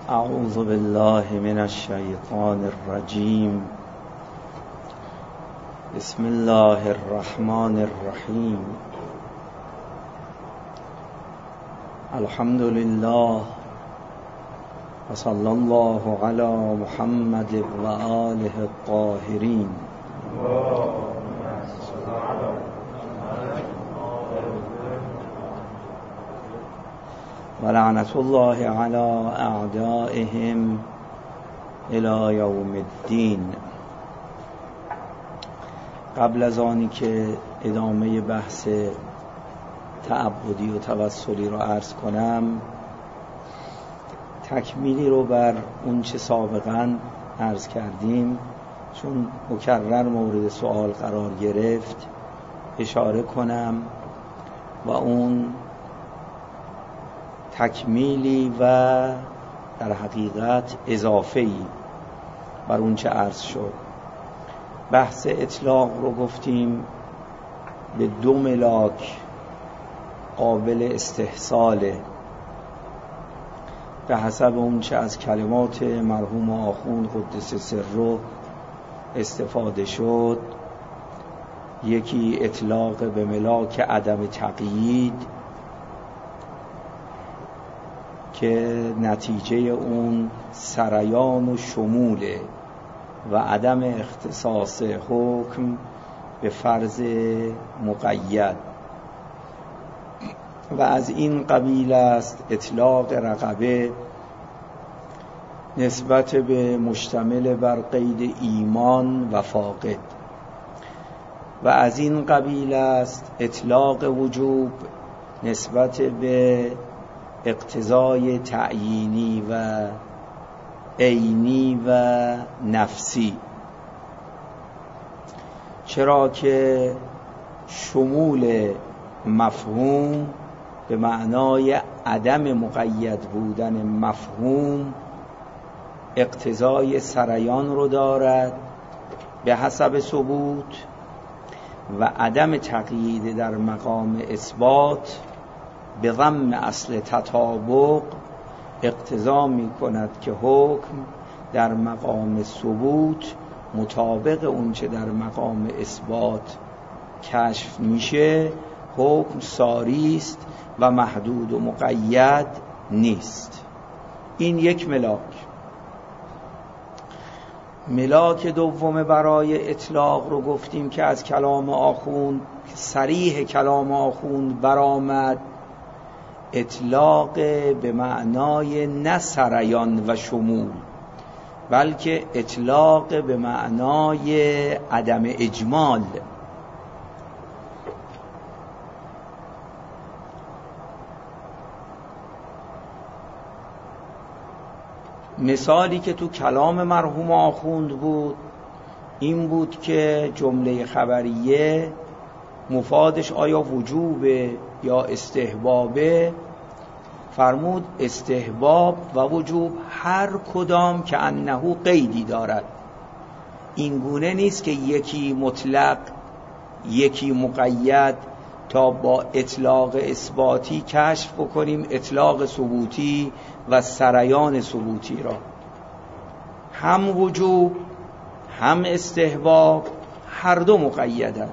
اعوذ بالله من الشیطان الرجیم. بسم الله الرحمن الرحیم. الحمد لله و صلی الله علی محمد و آله الطاهرین. و لعنت الله علی اعدائهم الی یوم الدین. قبل از آنی که ادامه بحث تعبدی و توسلی رو عرض کنم، تکمیلی رو بر اون چه سابقا عرض کردیم، چون مکرر مورد سوال قرار گرفت، اشاره کنم و اون تکمیلی و در حقیقت اضافه‌ای بر اون چه عرض شد. بحث اطلاق رو گفتیم به 2 ملاک قابل استحصاله به حسب اون چه از کلمات مرحوم آخوند قدس سره استفاده شد. یکی اطلاق به ملاک عدم تقیید که نتیجه اون سریان و شموله و عدم اختصاص حکم به فرض مقید، و از این قبیل است اطلاق رقبه نسبت به مشتمل بر قید ایمان و فاقد، و از این قبیل است اطلاق وجوب نسبت به اقتضای تعیینی و عینی و نفسی، چرا که شمول مفهوم به معنای عدم مقید بودن مفهوم اقتضای سریان رو دارد به حسب ثبوت، و عدم تقیید در مقام اثبات به ضم اصل تطابق اقتضا می کند که حکم در مقام ثبوت مطابق اون چه در مقام اثبات کشف میشه حکم ساری است و محدود و مقید نیست. این یک ملاک. ملاک دوم برای اطلاق رو گفتیم که از کلام آخوند، صریح کلام آخوند برآمد، اطلاق به معنای نه سریان و شمول، بلکه اطلاق به معنای عدم اجمال. مثالی که تو کلام مرحوم آخوند بود این بود که جمله خبریه مفادش آیا وجوبه یا استحبابه. فرمود استحباب و وجوب هر کدام که انه قیدی دارد. این گونه نیست که یکی مطلق یکی مقید تا با اطلاق اثباتی کشف بکنیم اطلاق ثبوتی و سریان ثبوتی را. هم وجوب هم استحباب هر دو مقیدند،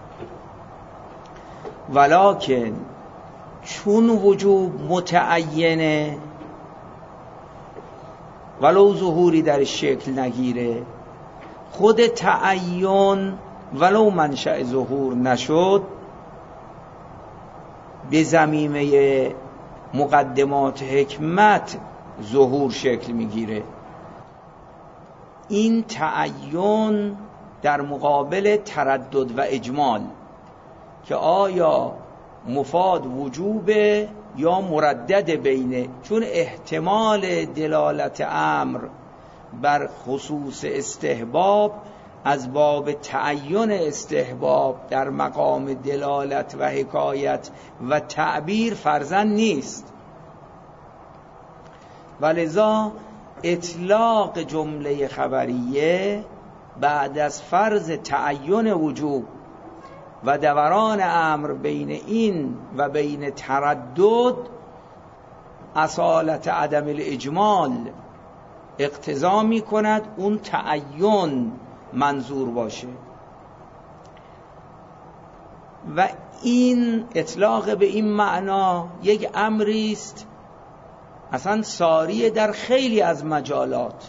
ولکن چون وجوب متعینه ولو ظهوری در شکل نگیره، خود تعین ولو منشأ ظهور نشد به زمینه مقدمات حکمت ظهور شکل میگیره. این تعین در مقابل تردد و اجمال که آیا مفاد وجوبه یا مردد بینه، چون احتمال دلالت امر بر خصوص استحباب از باب تعین استحباب در مقام دلالت و حکایت و تعبیر فرضاً نیست، ولذا اطلاق جمله خبریه بعد از فرض تعین وجوب و دوران امر بین این و بین تردد اصالت عدم الاجمال اقتضا می کند اون تعین منظور باشه و این اطلاق به این معنا یک امری است اصلا ساریه در خیلی از مجالات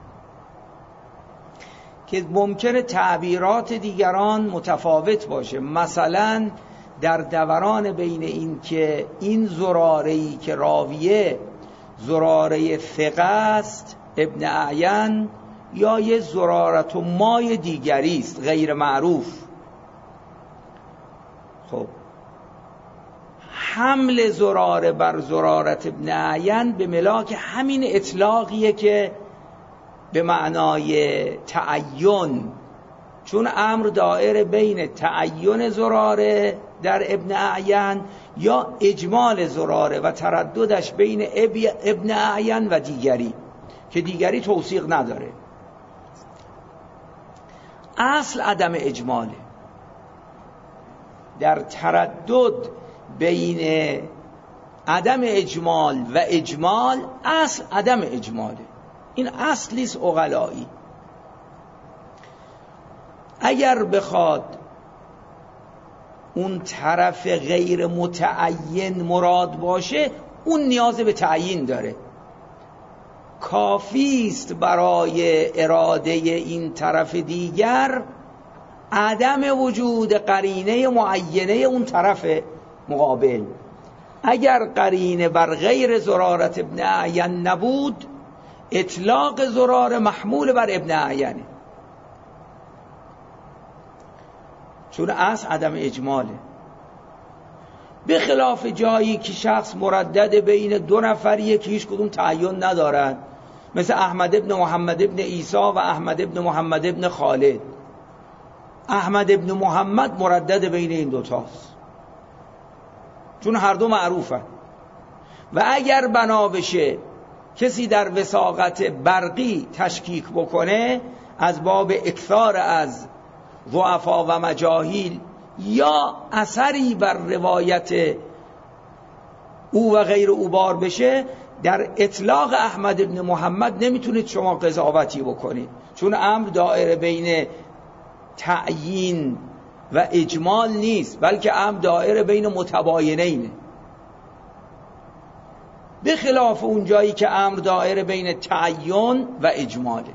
که ممکنه تعبیرات دیگران متفاوت باشه. مثلا در دوران بین این که این زراره‌ای که راویه زراره ثقه است ابن اعین یا یه زرارت و مای دیگری است غیر معروف، خب حمل زراره بر زرارت ابن اعین به ملاک همین اطلاقیه که به معنای تعین، چون امر دائر بین تعین زراره در ابن اعین یا اجمال زراره و ترددش بین ابن اعین و دیگری که دیگری توثیق نداره. اصل عدم اجماله، در تردد بین عدم اجمال و اجمال اصل عدم اجماله. این اصلیست عقلایی. اگر بخواد اون طرف غیر متعین مراد باشه اون نیاز به تعیین داره. کافیست برای اراده این طرف دیگر عدم وجود قرینه معینه اون طرف مقابل. اگر قرینه بر غیر زرارت ابن اعین نبود اطلاق زرار محمول بر ابن اعینه، چون اصل عدم اجماله. به خلاف جایی که شخص مردد بین دو نفریه که هیچ کدوم تعین ندارد، مثل احمد ابن محمد ابن عیسی و احمد ابن محمد ابن خالد. احمد ابن محمد مردد بین این دوتاست چون هر دو معروفن و اگر بنا بشه کسی در وثاقت برقی تشکیک بکنه از باب اکثار از ضعفا و مجاهیل یا اثری بر روایت او و غیر او بار بشه، در اطلاق احمد ابن محمد نمیتونید شما قضاوتی بکنید چون امر دائره بین تعیین و اجمال نیست بلکه امر دائره بین متباینینه. به خلاف اون جایی که امر دائره بین تعین و اجماله.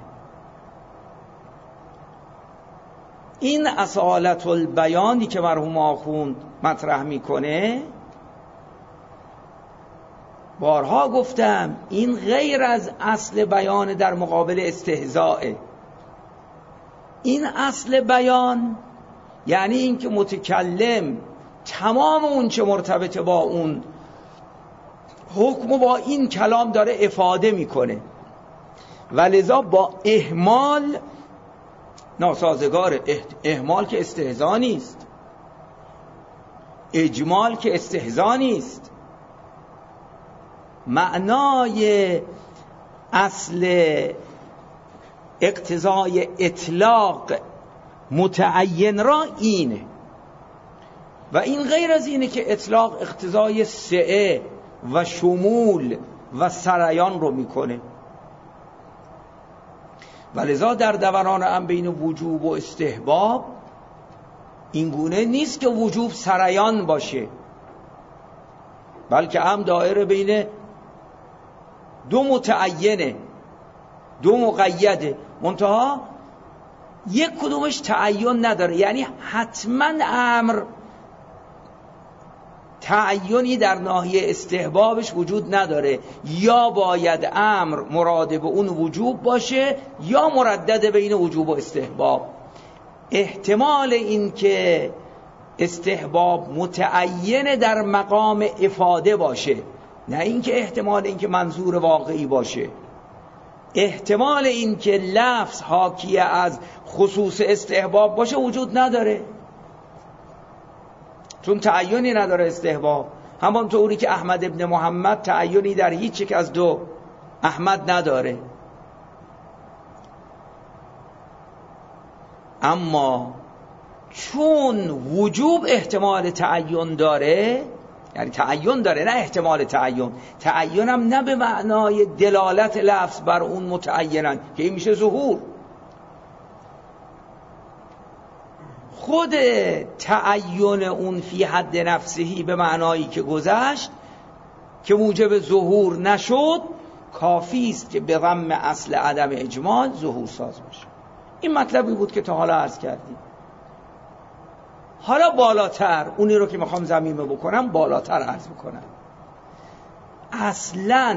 این اصالت البیانی که مرحوم آخوند مطرح میکنه، بارها گفتم این غیر از اصل بیان در مقابل استهزائه. این اصل بیان یعنی این که متکلم تمام اون چه مرتبط با اون حکم با این کلام داره افاده میکنه و لذا با اهمال ناسازگاره. اهمال که استهزا نیست، اجمال که استهزا نیست. معنای اصل اقتضای اطلاق متعین را اینه و این غیر از اینه که اطلاق اقتضای سعه و شمول و سریان رو میکنه. ولذا در دوران هم بین وجوب و استحباب این گونه نیست که وجوب سریان باشه بلکه هم دائره بین دو متعینه، دو مقیده، منتها یک کدومش تعین نداره. یعنی حتما امر تعینی در ناحیه استحبابش وجود نداره، یا باید امر مراد به اون وجوب باشه یا مردد بین وجوب و استحباب. احتمال این که استحباب متعین در مقام افاده باشه، نه اینکه احتمال این که منظور واقعی باشه. احتمال این که لفظ حاکی از خصوص استحباب باشه وجود نداره، چون تعیینی نداره استحباب. همانطوری که احمد ابن محمد تعیینی در هیچ یک از دو احمد نداره. اما چون وجوب احتمال تعین داره، یعنی تعین داره، نه احتمال تعین. تعین هم نه به معنای دلالت لفظ بر اون متعینن که این میشه ظهور. خود تعین اون فی حد نفسهی به معنایی که گذشت که موجب ظهور نشد، کافی است که به ضم اصل عدم اجمال ظهور ساز باشه. این مطلبی بود که تا حالا عرض کردیم. حالا بالاتر، اونی رو که میخوام ضمیمه بکنم بالاتر عرض بکنم. اصلاً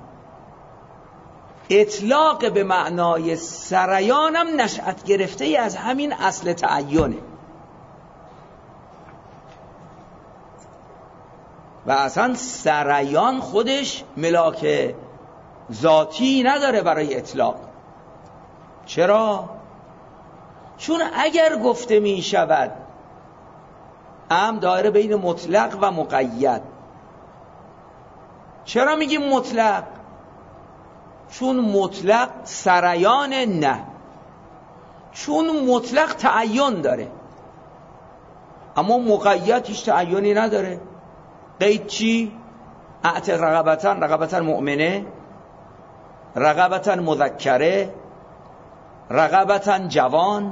اطلاق به معنای سریانم نشأت گرفته ای از همین اصل تعینه و اصلا سریان خودش ملاک ذاتی نداره برای اطلاق. چرا؟ چون اگر گفته می شود امر دایره بین مطلق و مقید. چرا میگیم مطلق؟ چون مطلق سریان نه، چون مطلق تعین داره اما مقید هیچ تعینی نداره. قید چی؟ اعتق رقبتن مؤمنه، رقبتن مذکره، رقبتن جوان،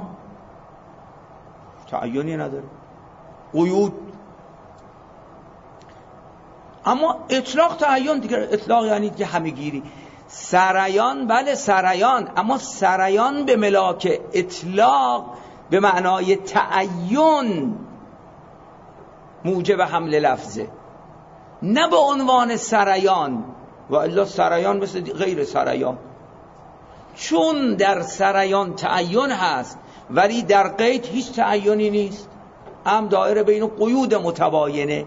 تعینی نداره. قیود. اما اطلاق تعین دیگه. اطلاق یعنی که همه‌گیری. سریان، بله سریان، اما سریان به ملاک اطلاق به معنای تعین موجب حمل لفظه، نه به عنوان سریان. و الا سریان مثل غیر سریان، چون در سریان تعین هست ولی در قید هیچ تعینی نیست. هم دایره بین قیود متباینه.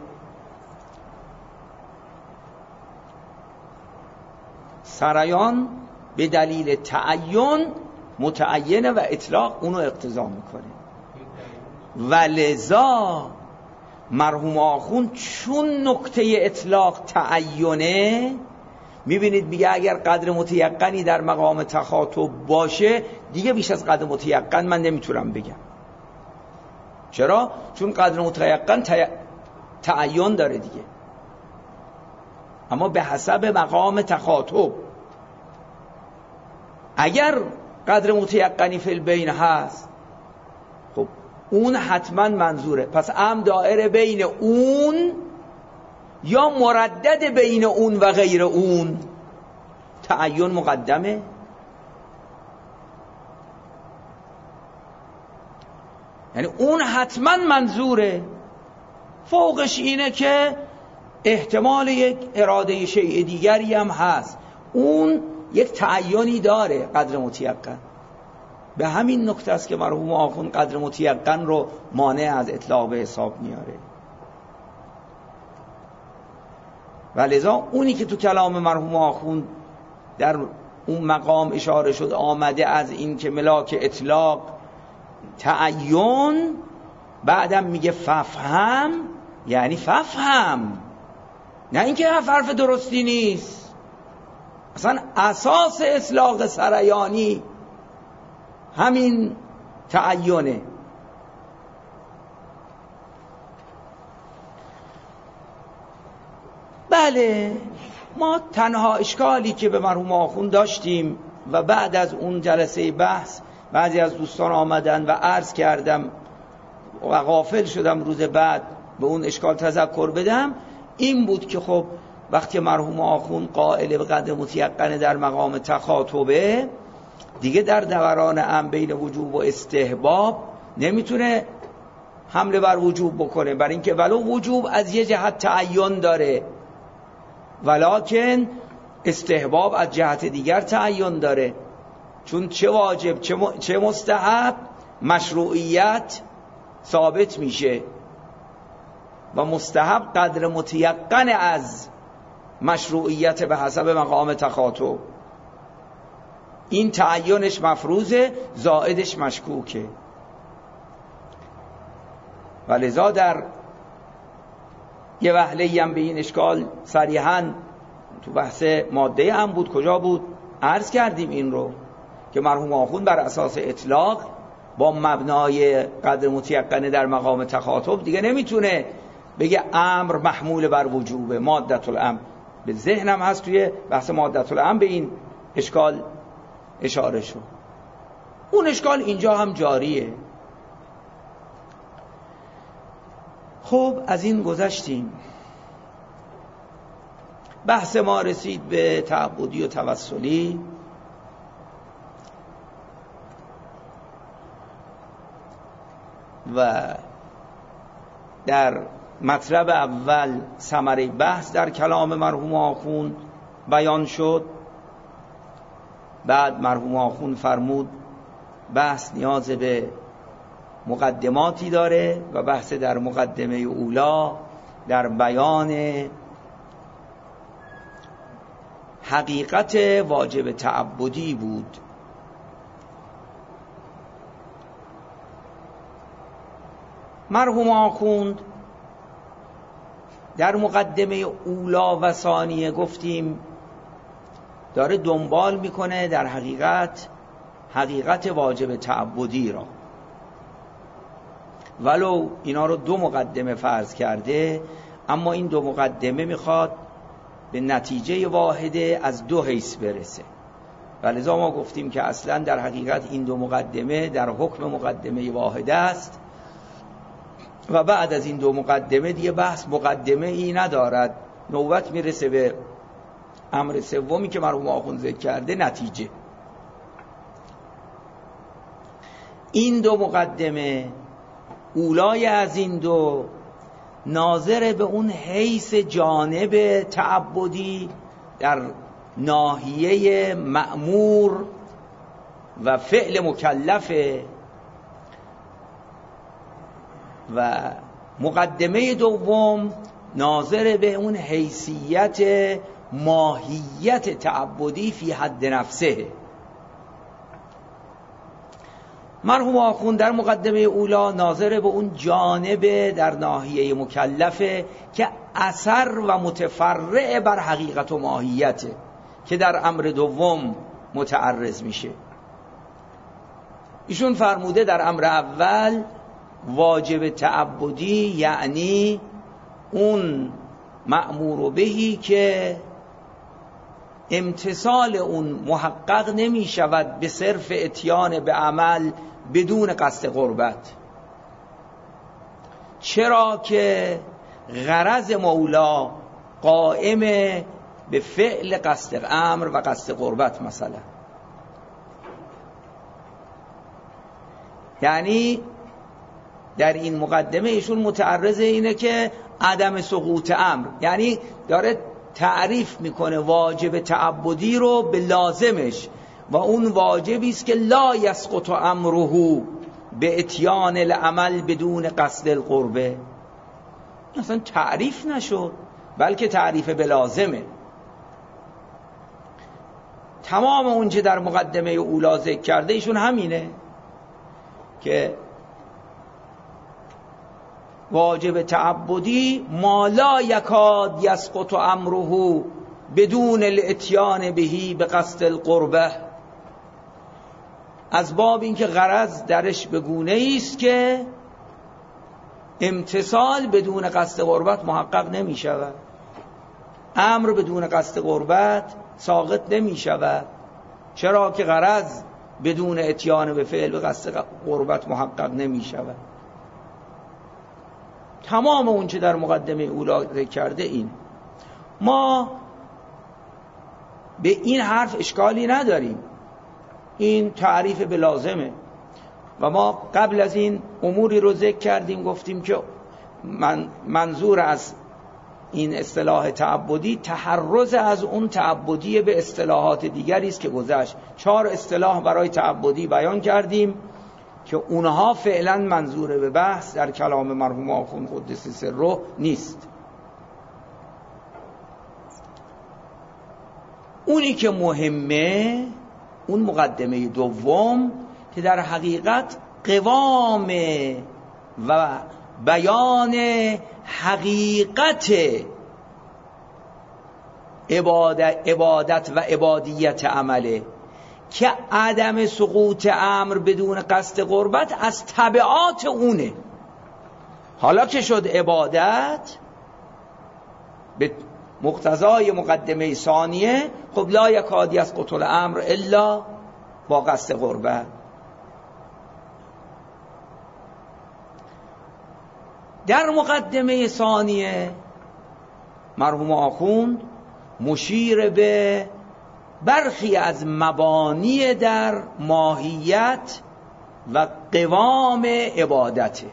سریان به دلیل تعین متعینه و اطلاق اونو اقتضا میکنه. و لذا مرحوم آخوند چون نکته اطلاق تعینه، میبینید میگه اگر قدر متیقنی در مقام تخاطب باشه دیگه بیش از قدر متیقن من نمیتونم بگم. چرا؟ چون قدر متیقن تعین داره دیگه، اما به حسب مقام تخاطب. اگر قدر متیقنی فی البین هست خب اون حتما منظوره. پس ام دائره بین اون یا مردد بین اون و غیر اون، تعین مقدمه. یعنی اون حتما منظوره، فوقش اینه که احتمال یک اراده شیء دیگری هم هست. اون یک تعینی داره قدر متیقن. به همین نکته است که مرحوم آخوند قدر متیقن رو مانع از اطلاق به حساب میاره. و لذا اونی که تو کلام مرحوم آخوند در اون مقام اشاره شد آمده از این که ملاک اطلاق تعین، بعدم میگه ففهم، یعنی ففهم، نه اینکه حرف درستی نیست. اصلا اساس اطلاق سریانی همین تعینه. بله، ما تنها اشکالی که به مرحوم آخوند داشتیم و بعد از اون جلسه بحث بعضی از دوستان آمدن و عرض کردم و غافل شدم روز بعد به اون اشکال تذکر بدم، این بود که خب وقتی مرحوم آخوند قائل به قدر متیقن در مقام تخاطبه، دیگه در دوران ام بین وجوب و استحباب نمیتونه حمله بر وجوب بکنه، برای اینکه ولو وجوب از یه جهت تعین داره ولکن استحباب از جهت دیگر تعین داره. چون چه واجب چه مستحب مشروعیت ثابت میشه و مستحب قدر متیقن از مشروعیت به حسب مقام تخاطب. این تعینش مفروضه، زائدش مشکوکه. و لذا در یه وهله‌ای هم به این اشکال صریحاً تو بحث ماده هم بود، کجا بود؟ عرض کردیم این رو که مرحوم آخوند بر اساس اطلاق با مبنای قدر متیقن در مقام تخاطب دیگه نمیتونه بگه امر محمول بر وجوبه، مادة الامر. به ذهنم هست توی بحث مادة الامر به این اشکال اشاره شد. اون اشکال اینجا هم جاریه. خب از این گذشتیم. بحث ما رسید به تعبدی و توسلی. و در مطلب اول ثمره بحث در کلام مرحوم آخوند بیان شد. بعد مرحوم آخوند فرمود بحث نیاز به مقدماتی داره و بحث در مقدمه اولا در بیان حقیقت واجب تعبدی بود. مرحوم آخوند در مقدمه اولا و ثانیه گفتیم داره دنبال میکنه در حقیقت واجب تعبدی را، ولو اینا رو دو مقدمه فرض کرده، اما این دو مقدمه میخواد به نتیجه واحده از دو حیث برسه. ولذا ما گفتیم که اصلا در حقیقت این دو مقدمه در حکم مقدمه واحده است و بعد از این دو مقدمه دیگه بحث مقدمه ای ندارد. نوبت میرسه به امر سومی که مرحوم آخوند ذکر کرده، نتیجه. این دو مقدمه اولای از این دو ناظر به اون حیث جانب تعبدی در ناحیه مأمور و فعل مکلفه و مقدمه دوم ناظر به اون حیثیت ماهیت تعبدی فی حد نفسه. مرحوم آخوند در مقدمه اولا ناظر به اون جانب در ناحیه مکلفه که اثر و متفرع بر حقیقت و ماهیته که در امر دوم متعرض میشه. ایشون فرموده در امر اول واجب تعبدی یعنی اون مأمور بهی که امتثال اون محقق نمی شود به صرف اتیان به عمل بدون قصد قربت، چرا که غرض مولا قائم به فعل قصد امر و قصد قربت. مثلا یعنی در این مقدمه ایشون متعرض اینه که عدم سقوط امر، یعنی داره تعریف میکنه واجب تعبدی رو به لازمش و اون واجبی است که لا یسقط امره به اتیان العمل بدون قصد القربه. اصلا تعریف نشد بلکه تعریف به لازمه. تمام اون چه در مقدمه اولا ذکر کرده ایشون همینه که واجب تعبدی ما لا یکاد یسقط امره بدون الاتیان بهی به قصد القربه، از باب اینکه غرض درش به گونه‌ای است که امتثال بدون قصد قربت محقق نمی شود، امر بدون قصد قربت ساقط نمی شود، چرا که غرض بدون اتیان به فعل به قصد قربت محقق نمی شود. تمام اون چه در مقدمه اولا ذکر کرده این. ما به این حرف اشکالی نداریم، این تعریف به لازمه و ما قبل از این اموری رو ذکر کردیم، گفتیم که منظور از این اصطلاح تعبدی تحرز از اون تعبدی به اصطلاحات دیگری است که گذشت. 4 اصطلاح برای تعبدی بیان کردیم که اونها فعلا منظور به بحث در کلام مرحوم آخوند قدس سره نیست. اونی که مهمه اون مقدمه دوم که در حقیقت قوام و بیان حقیقت عبادت و عبادیت عمله که عدم سقوط امر بدون قصد قربت از تبعات اونه. حالا که شد عبادت به مقتضای مقدمه ثانیه، خب لا یکاد یسقط الامر الا با قصد قربت. در مقدمه ثانیه مرحوم آخوند مشیر به برخی از مبانی در ماهیت و قوام عبادته.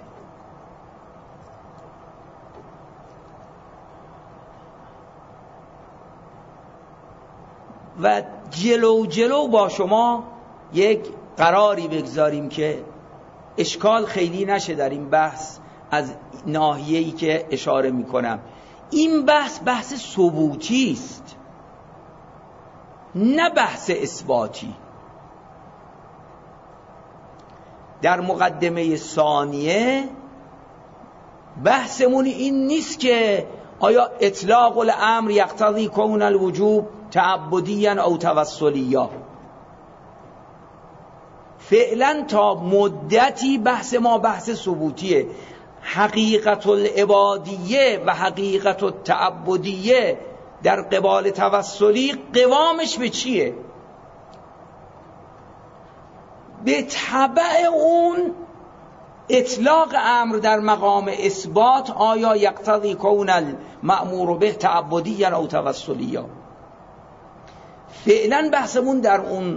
و جلو با شما یک قراری بگذاریم که اشکال خیلی نشه در این بحث از ناحیه‌ای که اشاره میکنم. این بحث ثبوتی است، نه بحث اثباتی. در مقدمه ثانیه بحثمون این نیست که آیا اطلاق الامر یقتضی کون الوجوب تعبدیاً او توسلیاً. فعلا تا مدتی بحث ما بحث ثبوتیه. حقیقت العبادیه و حقیقت التعبدیه در قبال توسلی قوامش به چیه؟ به تبع اون اطلاق امر در مقام اثبات آیا یقتضی کون المأمور به تعبدیاً او توسلیاً. فعلا بحثمون در اون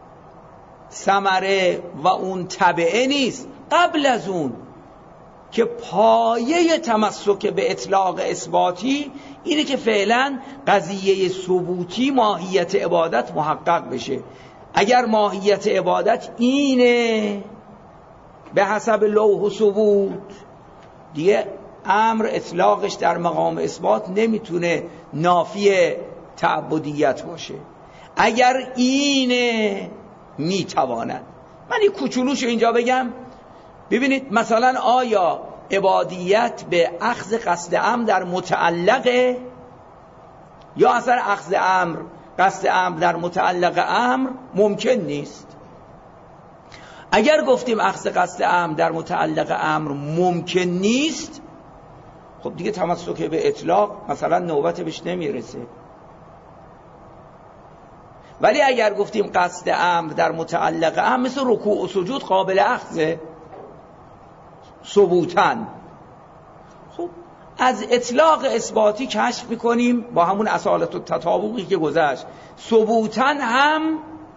ثمره و اون تبعه نیست. قبل از اون که پایه تمسک به اطلاق اثباتی اینه که فعلا قضیه ثبوتی ماهیت عبادت محقق بشه. اگر ماهیت عبادت اینه به حسب لوح و ثبوت، دیگه امر اطلاقش در مقام اثبات نمیتونه نافی تعبدیت باشه. اگر اینه میتواند. من این کوچولوشو اینجا بگم. ببینید مثلا آیا عبادیت به اخذ قصد امر در متعلقه یا اصلا اخذ امر قصد امر در متعلق امر ممکن نیست؟ اگر گفتیم اخذ قصد امر در متعلق امر ممکن نیست، خب دیگه تمسک به اطلاق مثلا نوبت بهش نمیرسه. ولی اگر گفتیم قصد امر در متعلق امر، مثل رکوع و سجود قابل اخذه ثبوتاً، خب از اطلاق اثباتی کشف میکنیم با همون اصالت و تطابقی که گذشت ثبوتاً هم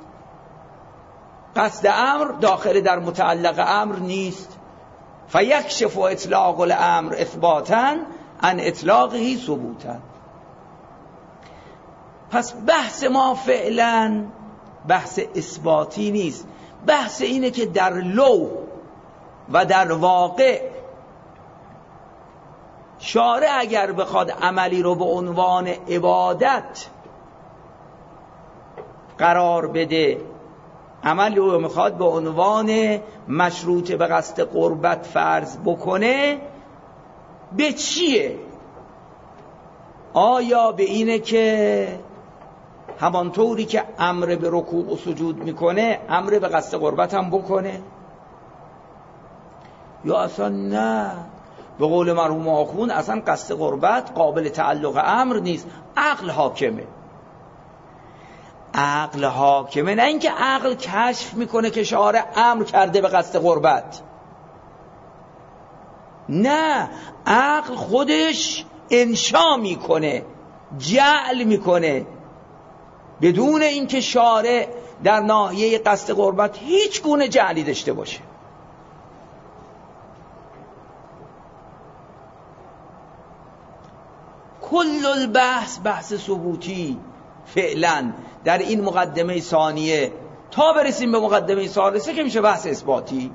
قصد امر داخل در متعلق امر نیست. فیکشف اطلاق الامر اثباتاً عن اطلاقه ثبوتاً. پس بحث ما فعلا بحث اثباتی نیست. بحث اینه که در لوح و در واقع شارع اگر بخواد عملی رو به عنوان عبادت قرار بده، عملی رو میخواد به عنوان مشروط به قصد قربت فرض بکنه، به چیه؟ آیا به اینه که همانطوری که امر به رکوع و سجود میکنه امر به قصد قربت هم بکنه، یا اصلا نه؟ به قول مرحوم آخوند اصلا قصد قربت قابل تعلق امر نیست، عقل حاکمه. عقل حاکمه، نه اینکه عقل کشف میکنه که شارع امر کرده به قصد قربت. نه، عقل خودش انشا میکنه، جعل میکنه، بدون اینکه شارع در ناحیه قصد قربت هیچ گونه جعلی داشته باشه. کل البحث بحث ثبوتی فعلا در این مقدمه ثانیه، تا برسیم به مقدمه ثالثه که میشه بحث اثباتی.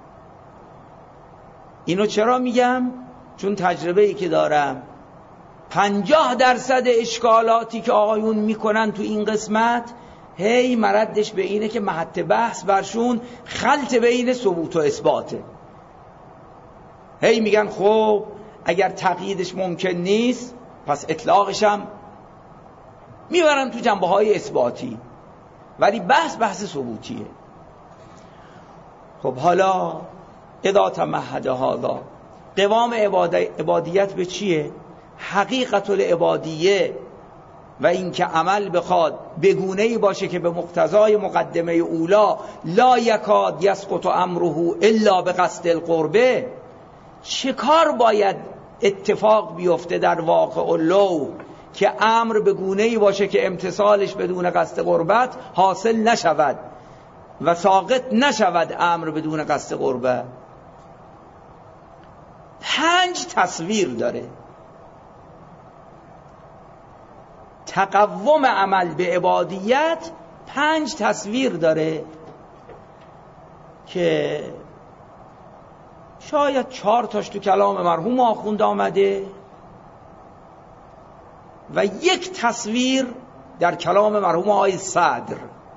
اینو چرا میگم؟ چون تجربه‌ای که دارم 50% اشکالاتی که آقایون میکنن تو این قسمت هی مردش به اینه که محط بحث برشون خلط بین ثبوت و اثباته. هی میگن خب اگر تقییدش ممکن نیست پس اطلاقش هم میبرن تو جنبه‌های اثباتی، ولی بحث ثبوتیه. خب حالا اذا تمهد هذا قوام عبادیت به چیه؟ حقیقت العبادیه و اینکه عمل بخواد بگونه‌ای باشه که به مقتضای مقدمه اولا لا یکاد یسقط امره الا به قصد القربه. چه کار باید اتفاق بیفته در واقع اللو که امر بگونه‌ای باشه که امتثالش بدون قصد قربت حاصل نشود و ساقط نشود امر بدون قصد قربت؟ 5 تصویر داره. تقوم عمل به عبادیت 5 تصویر داره که شاید 4 تاش تو کلام مرحوم آخوند آمده و 1 تصویر در کلام مرحوم آقای صدر.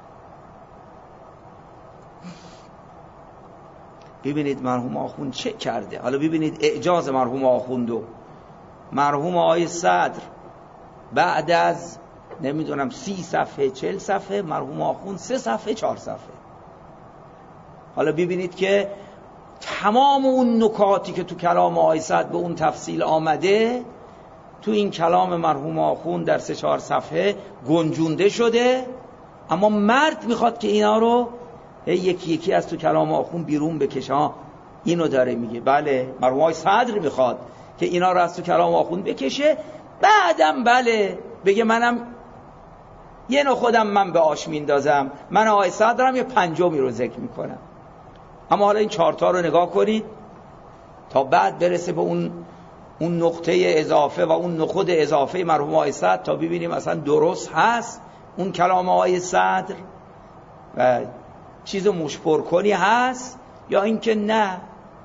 ببینید مرحوم آخوند چه کرده. حالا ببینید اعجاز مرحوم آخوندو. مرحوم آقای صدر بعد از نمیدونم 30 صفحه 40 صفحه، مرحوم آخوند 3 صفحه 4 صفحه. حالا ببینید که تمام اون نکاتی که تو کلام آقای صدر به اون تفصیل آمده تو این کلام مرحوم آخوند در 3-4 صفحه گنجونده شده، اما مرد میخواد که اینا رو یکی یکی از تو کلام آخوند بیرون بکشه. اینو داره میگه. بله مرحوم آقای صدر میخواد که اینا رو از تو کلام آخوند بکشه، بعدم بله بگه منم یه نوع خودم من به آش میندازم، من آقای صدرم یه 5می رو ذکر میکنم. اما حالا این 4 تا رو نگاه کنید تا بعد برسه به اون نقطه اضافه و اون نخود اضافه مرحوم آقای صدر تا ببینیم اصلا درست هست اون کلام آقای صدر و چیز مشپر کنی هست یا اینکه نه.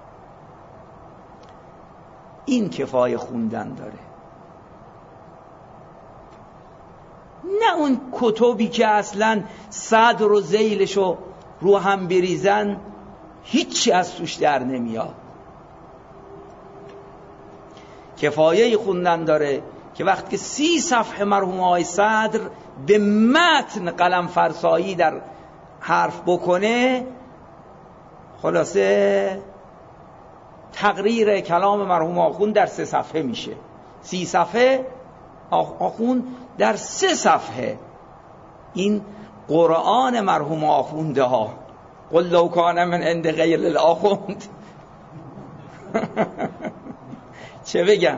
این کفایه خوندن داره، نه اون کتبی که اصلا صدر و ذیلشو رو هم بریزن هیچی از توش در نمیاد. کفایه خوندن داره که وقتی که 30 صفحه مرحوم آقای صدر به متن قلم فرسایی در حرف بکنه، خلاصه تقریر کلام مرحوم آخوند در 3 صفحه میشه. 30 صفحه آخوند در 3 صفحه. این قرآن مرحوم آخونده ها. قل لو کان من عند غیر الآخوند. چه بگم؟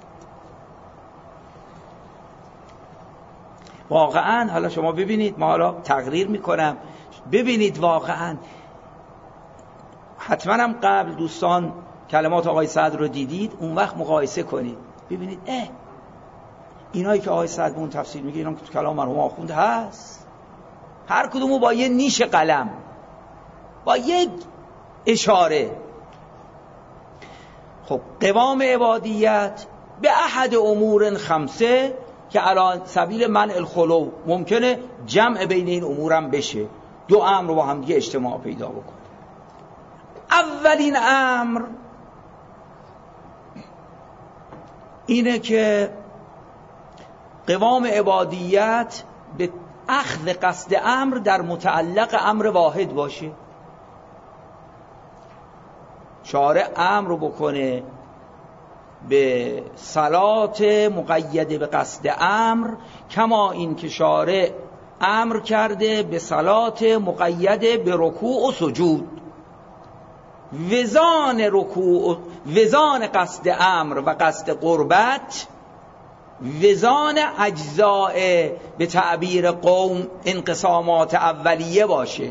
واقعا حالا شما ببینید، ما حالا تقریر میکنم، ببینید واقعا حتما هم قبل دوستان کلمات آقای صدر رو دیدید، اون وقت مقایسه کنید ببینید اینایی که آقای صدر به اون تفسیر میگه اینا که تو کلام مرحوم آخوند هست، هر کدومو با یه نیش قلم، با یک اشاره. خب قوام عبادیت به احد امور 5 که علی سبیل منع الخلو ممکنه جمع بین این امورم بشه، 2 امر با هم دیگه اجتماع پیدا بکنه. اولین امر اینه که قوام عبادیت به اخذ قصد امر در متعلق امر واحد باشه. شارع امر رو بکنه به صلات مقیده به قصد امر، کما این که شارع امر کرده به صلات مقیده به رکوع و سجود. وزان قصد امر و قصد قربت وزان اجزاء به تعبیر قوم انقسامات اولیه باشه.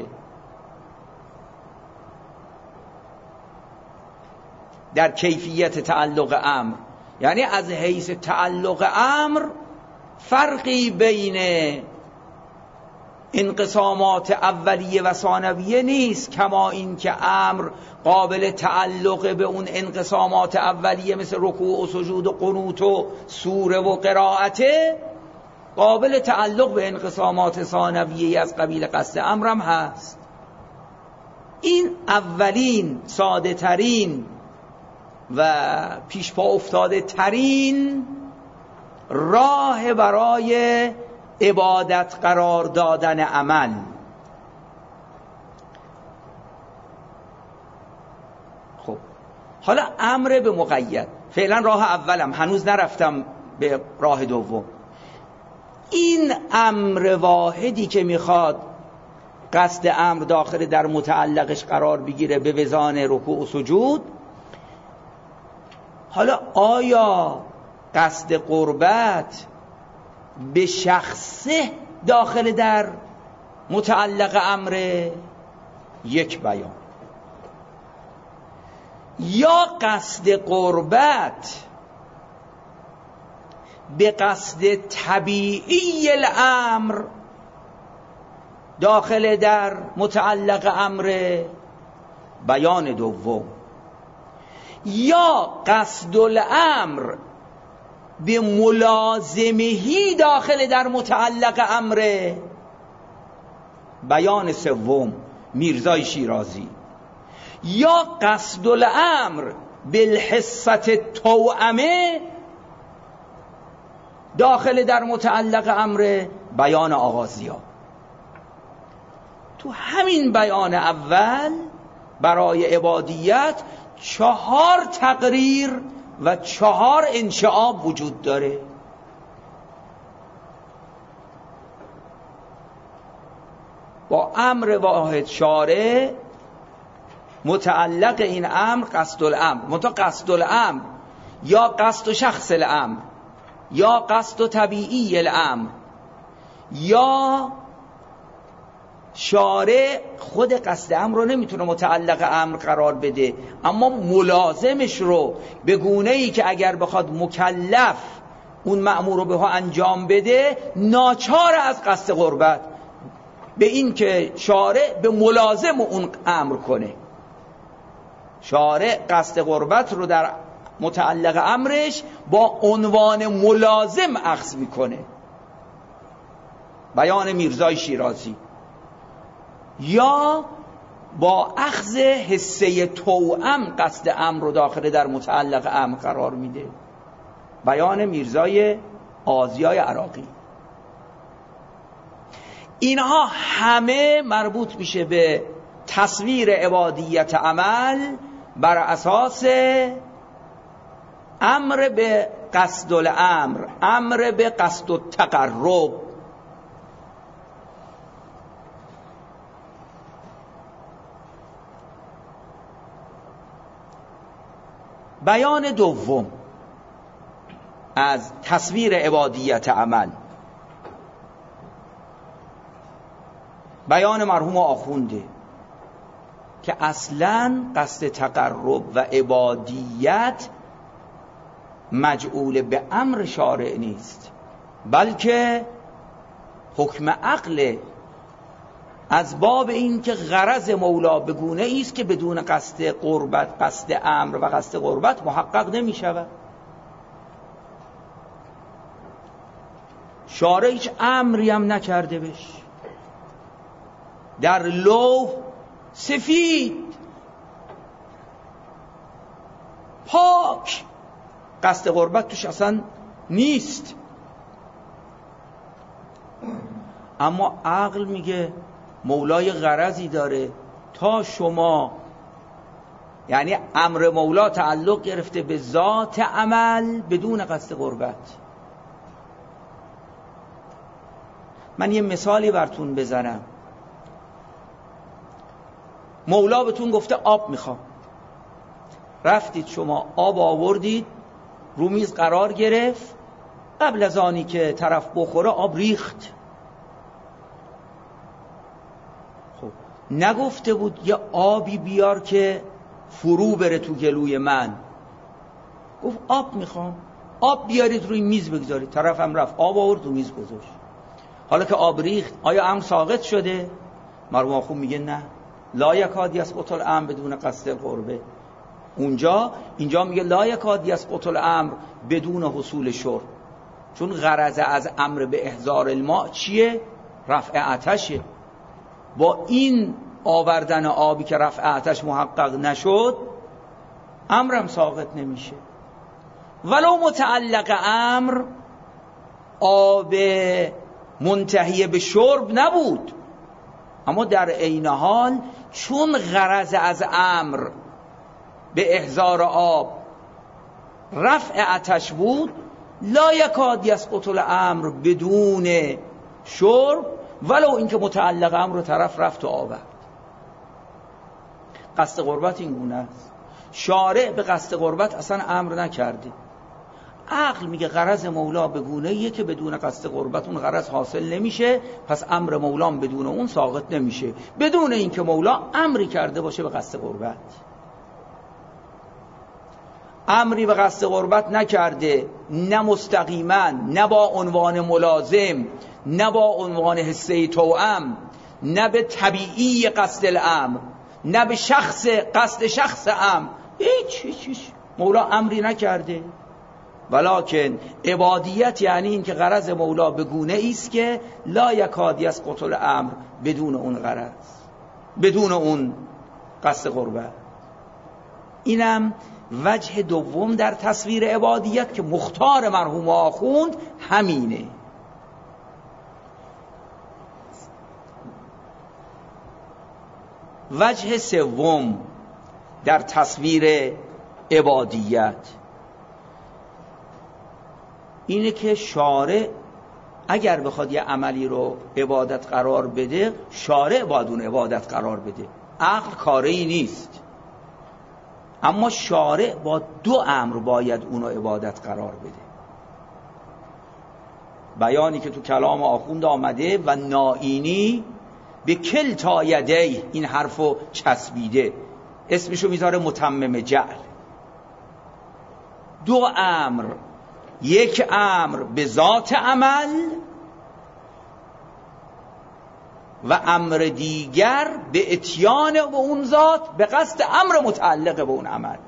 در کیفیت تعلق امر، یعنی از حیث تعلق امر فرقی بین انقسامات اولیه و ثانویه نیست، کما این که امر قابل تعلق به اون انقسامات اولیه مثل رکوع و سجود و قنوت و سوره و قرائته، قابل تعلق به انقسامات ثانویه از قبیل قصد امرم هست. این اولین ساده ترین و پیش پا افتاده ترین راه برای عبادت قرار دادن عمل. خب حالا امر به مقید، فعلا راه اولم، هنوز نرفتم به راه دوم. این امر واحدی که میخواد قصد امر داخل در متعلقش قرار بگیره به وزان رکوع و سجود، حالا آیا قصد قربت به شخصه داخل در متعلق امر؟ یک بیان. یا قصد قربت به قصد طبیعی الامر داخل در متعلق امر؟ بیان دوم. یا قصد الامر به ملازمهی داخل در متعلق امر؟ بیان سوم، میرزای شیرازی. یا قصد الامر بالحصت توأمه داخل در متعلق امر؟ بیان آغازی‌ها. تو همین بیان اول برای عبادیت 4 تقریر و 4 انشعاب وجود داره. با امر واحد شارع متعلق این امر قصد الامر، منتها قصد الامر یا قصد شخص الامر یا قصد طبیعی الامر، یا شارع خود قصد امر رو نمیتونه متعلق امر قرار بده، اما ملازمش رو به گونه‌ای که اگر بخواد مکلف اون مأمور رو به ها انجام بده ناچار از قصد قربت به این که شارع به ملازم اون امر کنه. شارع قصد قربت رو در متعلق امرش با عنوان ملازم اخذ میکنه. بیان میرزای شیرازی. یا با اخذ حصه توأم قصد امر رو داخل در متعلق امر قرار میده. بیان میرزای آزیای عراقی. اینها همه مربوط میشه به تصویر عبادیت عمل بر اساس امر به قصد الامر، امر به قصد التقرب. بیان دوم از تصویر عبادیت عمل، بیان مرحوم آخونده که اصلاً قصد تقرب و عبادیت مجعول به امر شارع نیست، بلکه حکم عقل، از باب این که غرض مولا بگونه ایست که بدون قصد قربت، قصد امر و قصد قربت محقق نمی شود. شارع هیچ امری هم نکرده بش، در لوح سفید پاک قصد قربت توش اصلا نیست، اما عقل میگه مولای غرضی داره تا شما، یعنی امر مولا تعلق گرفته به ذات عمل بدون قصد قربت. من یه مثالی براتون بزنم. مولا بهتون گفته آب میخوام، رفتید شما آب آوردید، رو میز قرار گرفت، قبل از آنی که طرف بخوره آب ریخت. خب نگفته بود یه آبی بیار که فرو بره تو گلوی من، گفت آب میخوام، آب بیارید روی میز بگذارید. طرف هم رفت آب آورد رو میز گذاشت. حالا که آب ریخت آیا امر ساقط شده؟ مرحوم آخوند میگه نه، لا یکاد یسقط الامر بدون قصد القربه. اینجا میگه لا یکاد یسقط الامر بدون حصول شرب، چون غرض از امر به احضار الماء چیه؟ رفع آتشه. با این آوردن آبی که رفع آتش محقق نشد امرم ساقط نمیشه. ولو متعلق امر آب منتهی به شرب نبود، اما در عین حال چون غرض از امر به احضار آب رفع آتش بود، لا یکاد یسقط الامر بدون شرب، ولو اینکه متعلق امر رو طرف رفت و آورد. قصد قربت این گونه است. شارع به قصد قربت اصلا امر نکرده. عقل میگه غرض مولا به گونه‌ایه که بدون قصد قربت اون غرض حاصل نمیشه، پس امر مولا بدون اون ساقط نمیشه، بدون اینکه مولا امری کرده باشه به قصد قربت. امری به قصد قربت نکرده، نه مستقیما، نه با عنوان ملازم، نه با عنوان حصه توأم، نه به طبیعی قصد الامر، نه به قصد شخص امر، هیچ مولا امری نکرده. ولکن عبادیت یعنی این که غرض مولا به گونه ایست که لا یکاد یسقط الامر بدون اون غرض، بدون اون قصد قربت. اینم وجه دوم در تصویر عبادیت که مختار مرحوم آخوند همینه. وجه سوم در تصویر عبادیت اینه که شارع اگر بخواد یه عملی رو عبادت قرار بده، شارع باید اون عبادت قرار بده. عقل کاری نیست، اما شارع با دو امر باید اونو عبادت قرار بده. بیانی که تو کلام آخوند آمده و نائینی به کلتا یدی، این حرفو چسبیده، اسمشو میذاره متمم جعل. دو امر، یک امر به ذات عمل و امر دیگر به اتیان به اون ذات به قصد امر متعلق به اون عمل.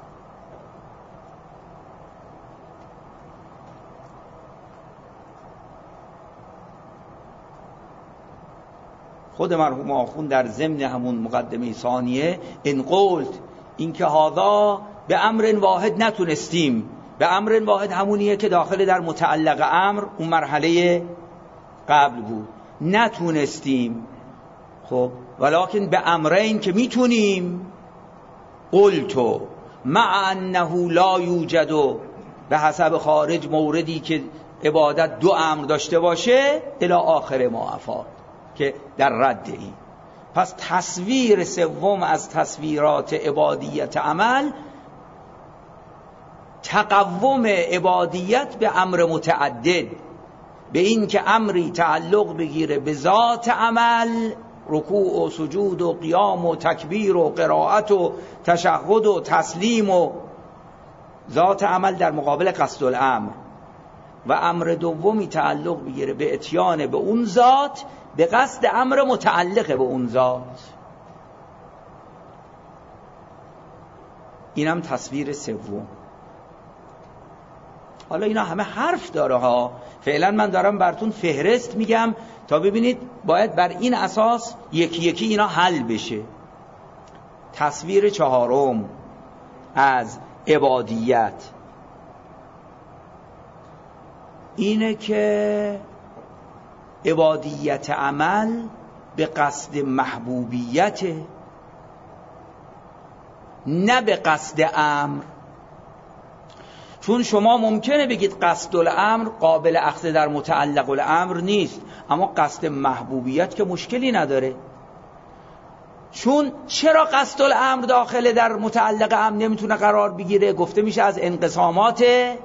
خود مرحوم آخوند در ضمن همون مقدمه ثانیه ان قلت، این که هذا به امر واحد نتونستیم، به امر واحد همونیه که داخل در متعلق امر اون مرحله قبل بود، نتونستیم. خب ولکن به امرین که میتونیم، قلتو مع انه لا یوجد، به حسب خارج موردی که عبادت دو امر داشته باشه، الی آخر ما افاد که در رد این. پس تصویر سوم از تصویرات عبادیت عمل تقوم عبادیت به امر متعدد، به این که امری تعلق بگیره به ذات عمل، رکوع و سجود و قیام و تکبیر و قرائت و تشهد و تسلیم و ذات عمل در مقابل قصد الامر، و امر دومی تعلق بگیره به اتیان به اون ذات به قصد امر متعلق به اون ذات. اینم تصویر سوم. حالا اینا همه حرف داره ها، فعلا من دارم براتون فهرست میگم تا ببینید باید بر این اساس یکی یکی اینا حل بشه. تصویر چهارم از عبادیت اینه که عبادیت عمل به قصد محبوبیت، نه به قصد امر. چون شما ممکنه بگید قصد الامر قابل اخذ در متعلق الامر نیست، اما قصد محبوبیت که مشکلی نداره. چون چرا قصد الامر داخل در متعلق امر نمیتونه قرار بگیره؟ گفته میشه از انقسامات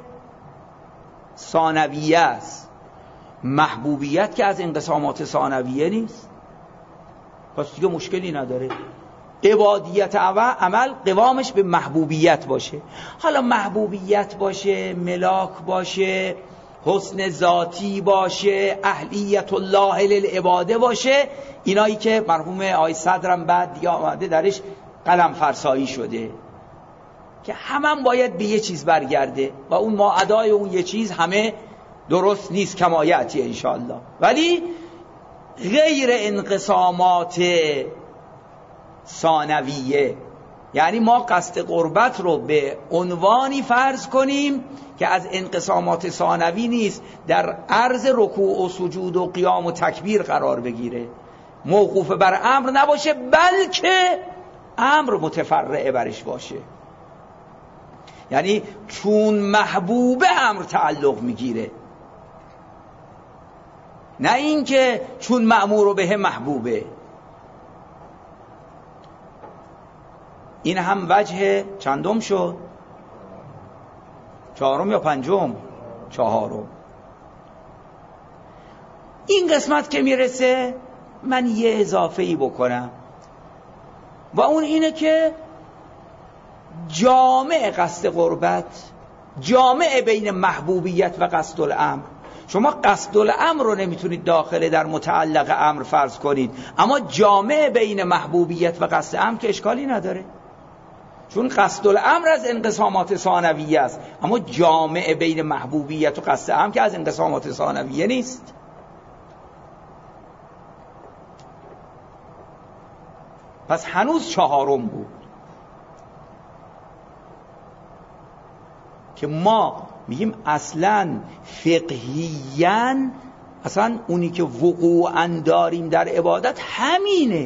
ثانویه است. محبوبیت که از انقسامات ثانویه نیست، پس دیگه مشکلی نداره. عبادیت عمل قوامش به محبوبیت باشه. حالا محبوبیت باشه، ملاک باشه، حسن ذاتی باشه، اهلیت الله للعباده باشه، اینایی که مرحوم آقای صدرم بعد دیگه آمده درش قلم فرسایی شده که همون باید به یه چیز برگرده و اون ماعدای اون یه چیز همه درست نیست، کمایتی انشاءالله، ولی غیر انقسامات ثانویه. یعنی ما قصد قربت رو به عنوانی فرض کنیم که از انقسامات ثانوی نیست، در عرض رکوع و سجود و قیام و تکبیر قرار بگیره، موقوف بر امر نباشه، بلکه امر متفرع برش باشه. یعنی چون محبوبه امر تعلق میگیره، نه اینکه چون مأمور به محبوبه. این هم وجه چندم شد؟ چهارم یا پنجم؟ چهارم. این قسمت که میرسه من یه اضافه ای بکنم و اون اینه که جامع قصد قربت، جامع بین محبوبیت و قصد الامر. شما قصد الامر رو نمیتونید داخل در متعلق امر فرض کنید، اما جامع بین محبوبیت و قصد امر که اشکالی نداره، چون قصد الامر از انقسامات ثانویه است، اما جامع بین محبوبیت و قصد امر که از انقسامات ثانویه نیست. پس هنوز چهارم بود که ما میگیم اصلا فقهیاً اصلا اونی که وقوعاً داریم در عبادت همینه،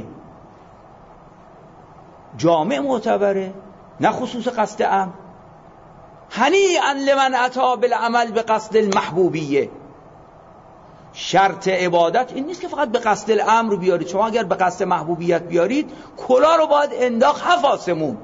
جامع معتبره، نه خصوص قصد امر. هنیئا لمن اتی بالعمل به قصد المحبوبیه. شرط عبادت این نیست که فقط به قصد الامر بیارید. شما اگر به قصد محبوبیت بیارید کلا رو باید انداخت 7 آسمون.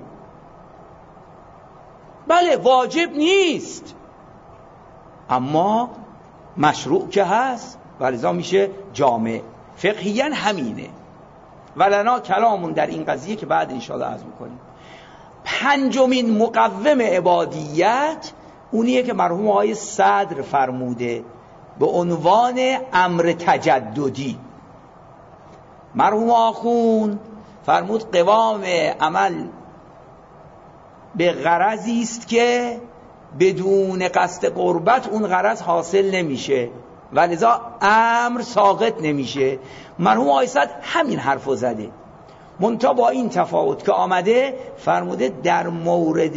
بله واجب نیست اما مشروع که هست و لذا میشه جامع. فقهیاً همینه. ولنا کلامون در این قضیه که بعد انشاءالله عرض میکنیم. پنجمین مقوم عبادیت اونیه که مرحوم آقای صدر فرموده به عنوان امر تجددی. مرحوم آخوند فرمود قوام عمل به غرضی است که بدون قصد قربت اون غرض حاصل نمیشه و لذا امر ساقط نمیشه. مرحوم آقای صدر همین حرفو زده، منتها با این تفاوت که آمده فرموده در مورد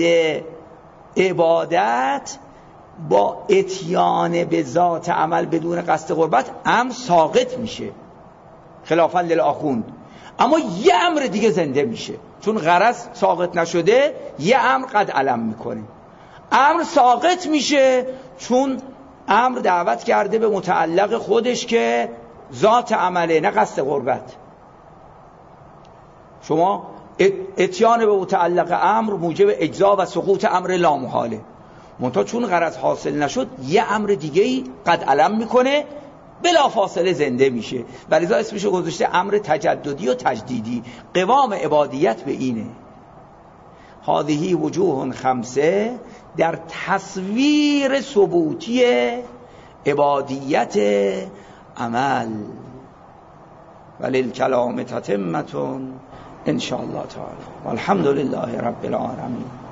عبادت با اتیان به ذات عمل بدون قصد قربت امر ساقط میشه خلافاً للآخوند، اما یه امر دیگه زنده میشه چون غرض ساقط نشده. یه امر قد علم میکنه، امر ساقط میشه چون امر دعوت کرده به متعلق خودش که ذات عمله نه قصد قربت. شما اتیان به متعلق امر موجب اجزا و سقوط امر لامحاله، منتها چون غرض حاصل نشد یه امر دیگه‌ای قد علم میکنه بلا فاصله زنده میشه و لذا اسمشو گذاشته امر تجددی و تجدیدی. قوام عبادیت به اینه. هذه وجوه خمسه در تصویر ثبوتی عبادیت عمل. وللکلام تتمة ان شاء الله تعالی والحمد لله رب العالمین.